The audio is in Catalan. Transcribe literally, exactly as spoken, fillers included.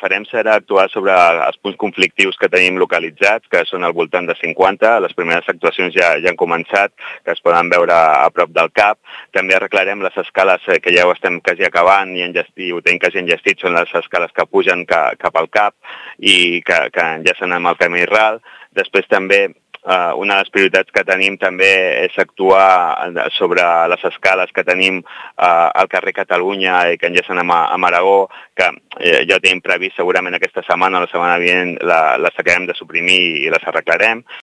farem serà actuar sobre els punts conflictius que tenim localitzats, que són al voltant de cinquanta. Les primeres actuacions ja, ja han començat, que es poden veure a prop del C A P. També arreglarem les escales que ja ho estem quasi acabant i, enllestit, ho tenim quasi enllestit, són les escales que pugen ca, cap al C A P i que, que enllacen amb el camí ral. Després també Uh, una de les prioritats que tenim també és actuar sobre les escales que tenim uh, al carrer Catalunya i que enllacen amb, amb Aragó, que eh, ja tenim previst segurament aquesta setmana o la setmana vinent la, les acabem de suprimir i les arreglarem.